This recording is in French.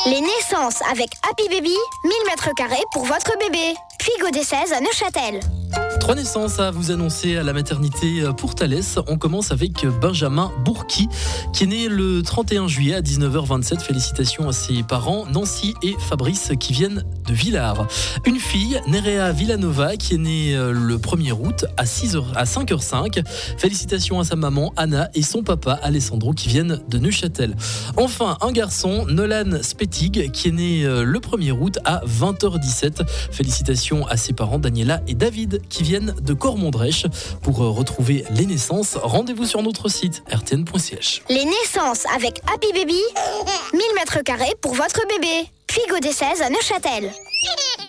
Les naissances avec Happy Baby, 1000 m² pour votre bébé. Puy des 16 à Neuchâtel. 3 naissances à vous annoncer à la maternité pour Thalès. On commence avec Benjamin Bourki, qui est né le 31 juillet à 19h27. Félicitations à ses parents, Nancy et Fabrice, qui viennent de Villars. Une fille, Nerea Villanova, qui est née le 1er août à 5h05. Félicitations à sa maman, Anna, et son papa, Alessandro, qui viennent de Neuchâtel. Enfin, un garçon, Nolan Spetig, qui est né le 1er août à 20h17. Félicitations à ses parents, Daniela et David, qui viennent de Cormont-Drèche. Pour retrouver les naissances, rendez-vous sur notre site rtn.ch. Les naissances avec Happy Baby, 1000 m² pour votre bébé. Puy des 16 à Neuchâtel.